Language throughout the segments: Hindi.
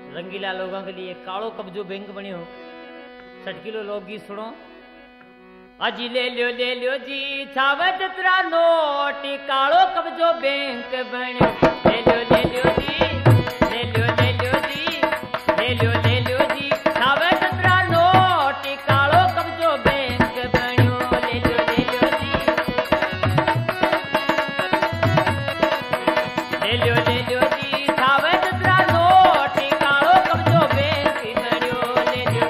रंगीला लोगों के लिए कालो कब्जो बैंक बनियो 60 किलो लोकगीत सुनो। अजी ले लियो जी छावे जतरा नोट कालो कब्जो बैंक बनियो। ले लियो जी ले लियो जी ले लियो जी छावे जतरा नोट कालो कब्जो बैंक बनियो। ले लियो जी ले लियो जी छावे जतरा नोट कालो कब्जो बैंक बनियो। ले लियो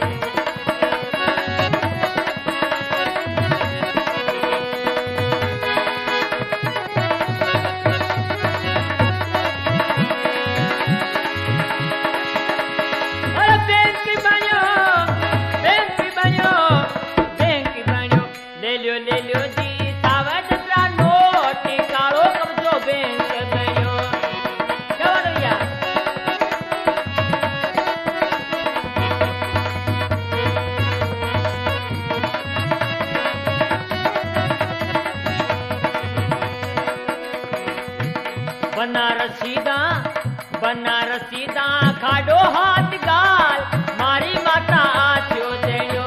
बनारसीदा खाडो हाथ गाल मारी माता आचो देयो।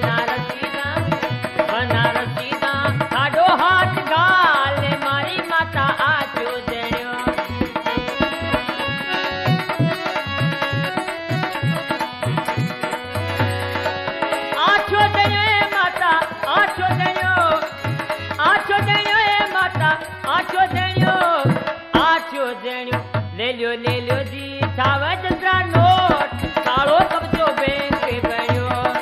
बनारसीदा खाडो हाथ गाल मारी माता आचो देयो। आचो देयो माता आचो देयो माता आचो देयो। ले लियो जी छावे जतरा नोट कालो कब्जो बैंक बनियो।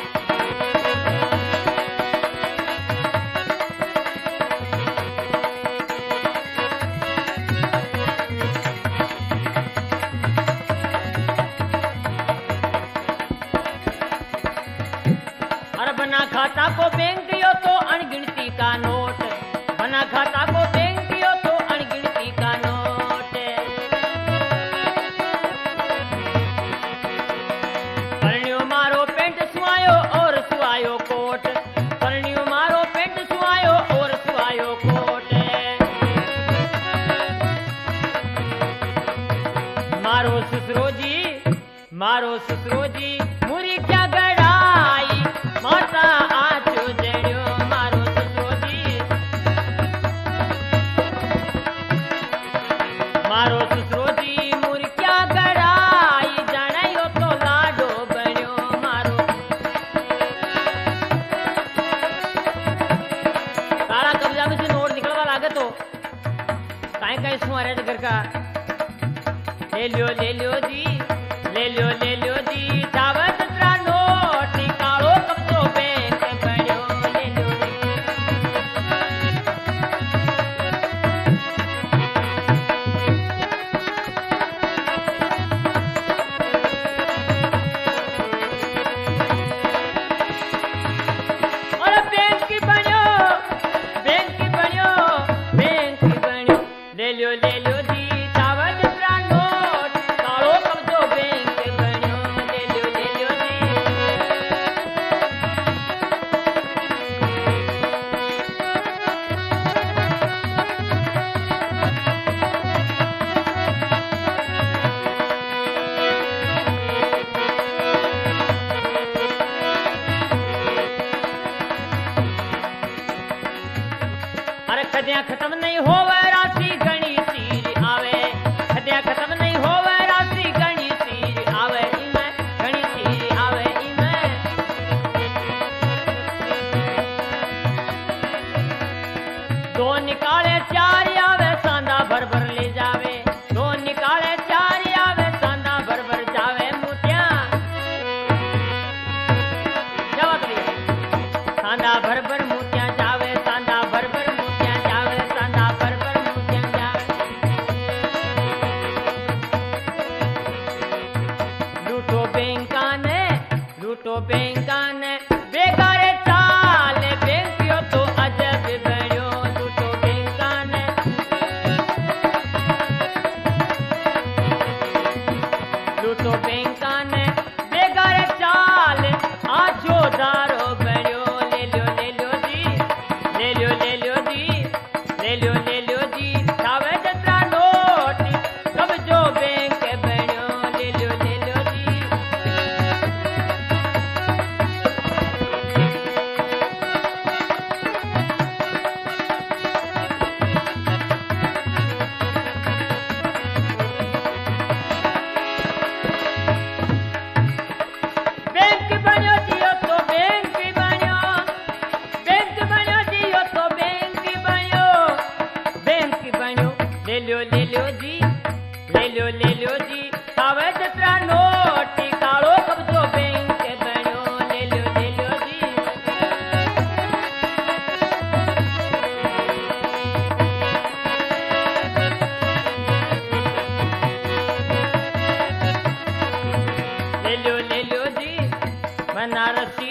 अरे बना खाता को बैंक यो तो अनगिनती का नोट। बना खाता को बैंक यो तो अनगिनती का नोट। मारो ससुरो जी मुरी क्या गड़ाई माता आचो देयो। मारो ससुरो जी मुरी क्या गड़ाई जानायो तो लाडो बनियो। मारो काला कब्जा में से नोट निकलवा लागे तो काहे सुमारे घर का। ले लियो जी ले लियो जी छावे जतरा नोट कालो कब्जो बैंक बनियो। ले लियो और बैंक बनियो। ले लियो जी छावे जतरा नोट कालो कब्जो बैंक बनियो। ले लियो जी अरे कदियां खत्म नहीं होवे राशि गणी सीर आवे। कदियां खत्म नहीं होवे राशि गणी सीर आवे। इमे गणी सीर आवे इमे दो निकाले चार आवे सांदा भर भर ले जावे। दो निकाले चार आवे सांदा भर भर जावे। मोतिया जवाब दे सांदा भर भर मोतिया जावे। सांदा भर भर मोतिया जावे। सांदा भर भर मोतिया जावे। लूटो बैंका ने बेगारे चाल बैंकियो तो अजब बनियो। लूटो बैंका ने बेगारे चाल आजो दारो बनियो। ले लियो जी ले लियो जी छावे जतरा नोट कब्जो बैंक बनियो। ले लियो जी ले लो जी थावे जतरा नोट कालो कब्जो बैंक बणो ले लो जी ले लो जी बनारसी